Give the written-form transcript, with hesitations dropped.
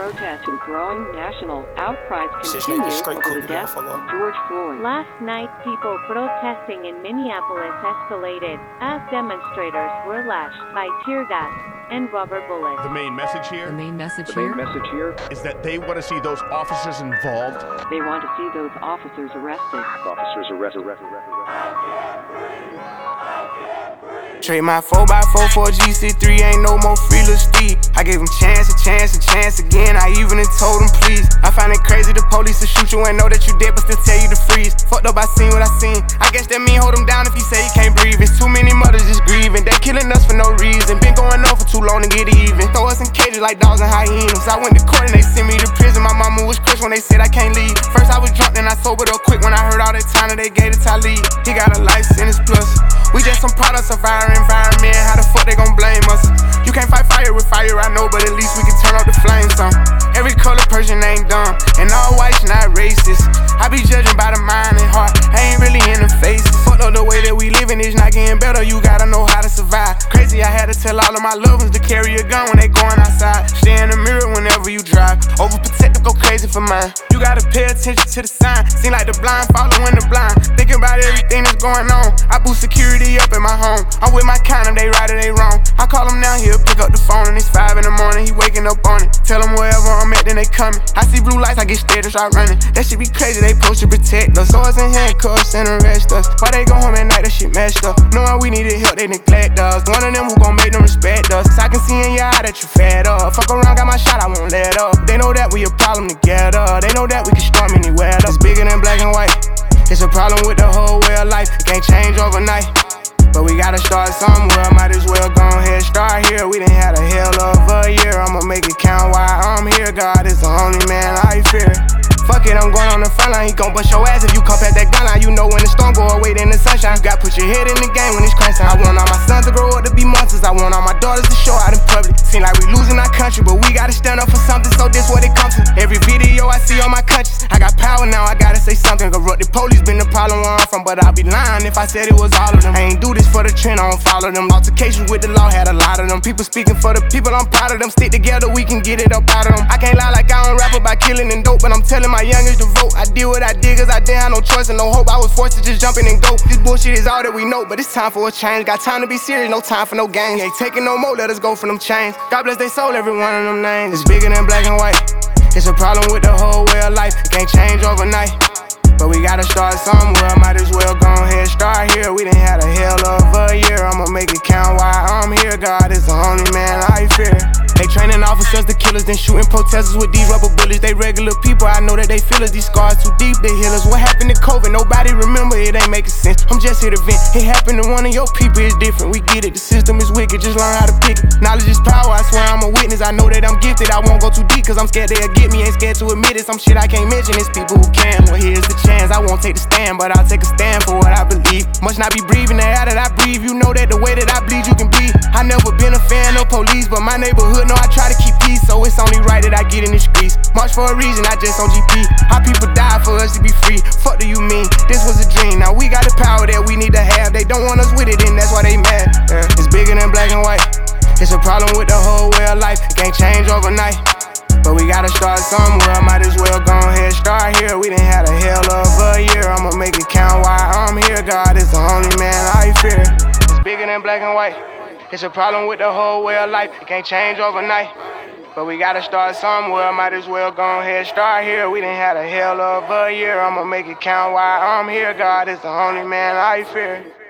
Protests and growing national outcries continue over the death of George Floyd. Last night, people protesting in Minneapolis escalated as demonstrators were lashed by tear gas and rubber bullets. The main message here is that they want to see those officers involved. They want to see those officers arrested. Trade my 4x4 for a GC3, ain't no more free little Steve. I gave him chance again, I even told him please. I find it crazy the police will shoot you and know that you dead but still tell you to freeze. Fucked up, I seen what I seen. I guess that mean hold him down if he say he can't breathe. It's too many mothers just grieving, they killing us for no reason. Been going on for too long to get even. Throw us in cages like dogs and hyenas. I went to court and they sent me to prison. My mama was crushed when they said I can't leave. First I was drunk, then I sobered up quick when I heard all that time that they gave to Talib. He got a life sentence plus. We just some products of our environment. How the fuck they gon' blame us? You can't fight fire with fire, I know, but at least we can turn up the flames some. Every color person ain't dumb, and all whites not racist. I be judging by the mind and heart, I ain't really in the face. Fuck up the way that we living is not getting better, you gotta know how to survive. Crazy, I had to tell all of my loved ones to carry a gun when they going outside. Stay in the mirror whenever you drive, overprotective, go crazy for mine. You gotta pay attention to the sign, seem like the blind following the blind. Thinking about everything that's going on, I boost security up in my home. I'm with my kind of, they right or they wrong. I call him now, he'll pick up the phone and it's 5 in the morning, he waking up on it. Tell him wherever I'm at, then they coming. I see blue lights, I get scared and start running. That shit be crazy, they supposed to protect us. Swords and handcuffs and arrest us. Why they go home at night, that shit messed up. Knowing we needed help, they neglect us. One of them who gon' make them respect us. I can see in your eye that you fed up. Fuck around, got my shot, I won't let up. They know that we a problem together. They know that we can storm anywhere. It's bigger than black and white. It's a problem with the whole way of life. It can't change overnight, but we gotta start somewhere. Might as well go ahead, start here. We done had a hell of a year. I'ma make it count while I'm here. God is the only man I fear. Fuck it, I'm going on the front line. He gon' bust your ass if you come past that gun line. You know when the storm go away, then the sunshine. You gotta put your head in the game when it's crunch time. I want all my sons to grow up to be monsters. I want all my daughters to show out in public. Seem like we losing our country, but we gotta stand up for something, so this what it comes to. Every video I see on my conscience, I got power now, I gotta say something. Corrupted police been the problem where I'm from, but I'd be lying if I said it was all of them. I ain't do this for the trend, I don't follow them. Altercations with the law had a lot of them. People speaking for the people, I'm proud of them. Stick together, we can get it up out of them. I can't lie like I don't rap about killing and dope, but I'm telling my youngest to vote. I did what I did cause I didn't have no choice and no hope. I was forced to just jump in and go. This bullshit is all that we know, but it's time for a change. Got time to be serious, no time for no games. Ain't taking no more, let us go for them chains. God bless they soul, every one of them names. It's bigger than black and white. It's a problem with the whole way of life. It can't change overnight, but we gotta start somewhere. Might as well go ahead, start here. We done had a hell of a year. I'ma make it count while I'm here. God is the only man I fear. They training officers to killers, then shooting protesters with these rubber bullets. They regular people, I know that they feel us. These scars too deep, they heal us. What happened to COVID? Nobody remember, it ain't making sense. I'm just here to vent. It happened to one of your people, it's different. We get it, the system is wicked, just learn how to pick it. Knowledge is power, I swear I'm a witness. I know that I'm gifted, I won't go too deep, cause I'm scared they'll get me. Ain't scared to admit it, some shit I can't mention. It's people who can, well here's the chance. I won't take the stand, but I'll take a stand for what I believe. Must not be breathing the air that I breathe. You know that the way that I bleed, you can bleed. I never been a fan of police, but my neighborhood know I try to keep peace, so it's only right that I get in the streets. March for a reason, I just on GP. How people die for us to be free. Fuck do you mean? This was a dream. Now we got the power that we need to have. They don't want us with it, and that's why they mad. It's bigger than black and white. It's a problem with the whole way of life. It can't change overnight, but we gotta start somewhere. Might as well go ahead, start here. We done had a hell of a year. I'ma make it count while I'm here. God is the only man I fear. It's bigger than black and white. It's a problem with the whole way of life. It can't change overnight, but we gotta start somewhere. Might as well go ahead, start here. We done had a hell of a year. I'ma make it count while I'm here. God is the only man I fear.